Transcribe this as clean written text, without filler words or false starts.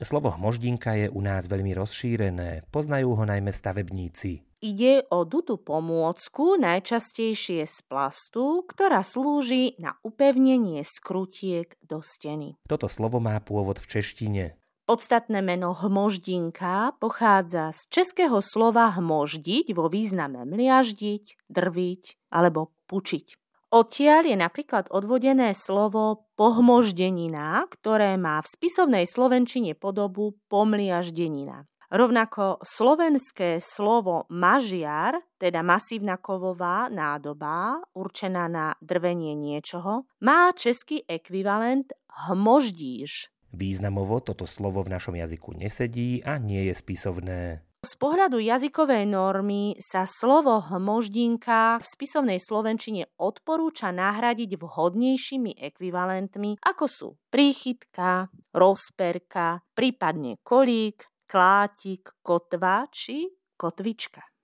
Slovo hmoždinka je u nás veľmi rozšírené, poznajú ho najmä stavebníci. Ide o dutú pomôcku, najčastejšie z plastu, ktorá slúži na upevnenie skrutiek do steny. Toto slovo má pôvod v češtine. Podstatné meno hmoždinka pochádza z českého slova hmoždiť vo význame mliaždiť, drviť alebo pučiť. Odtiaľ je napríklad odvodené slovo pohmoždenina, ktoré má v spisovnej slovenčine podobu pomliaždenina. Rovnako slovenské slovo mažiar, teda masívna kovová nádoba, určená na drvenie niečoho, má český ekvivalent hmoždíš. Významovo toto slovo v našom jazyku nesedí a nie je spisovné. Z pohľadu jazykovej normy sa slovo hmoždinka v spisovnej slovenčine odporúča nahradiť vhodnejšími ekvivalentmi, ako sú príchytka, rozperka, prípadne kolík, klátik, kotva či kotvička.